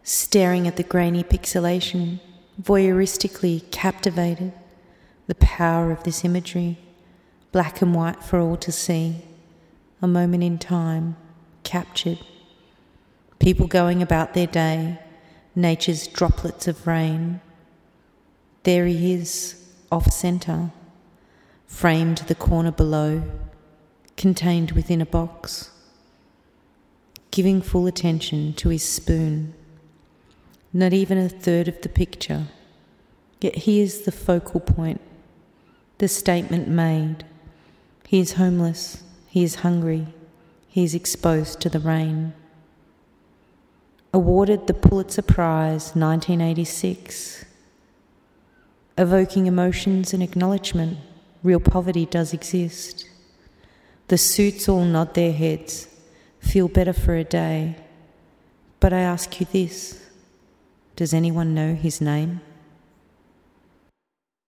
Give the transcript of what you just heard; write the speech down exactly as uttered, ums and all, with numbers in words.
staring at the grainy pixelation, voyeuristically captivated. The power of this imagery, black and white for all to see, a moment in time, captured. People going about their day, nature's droplets of rain. There he is, off-centre, framed to the corner below, contained within a box, giving full attention to his spoon. Not even a third of the picture, yet he is the focal point, the statement made. He is homeless, he is hungry, he is exposed to the rain. Awarded the Pulitzer Prize nineteen eighty-six. Evoking emotions and acknowledgement, real poverty does exist. The suits all nod their heads, feel better for a day. But I ask you this, does anyone know his name?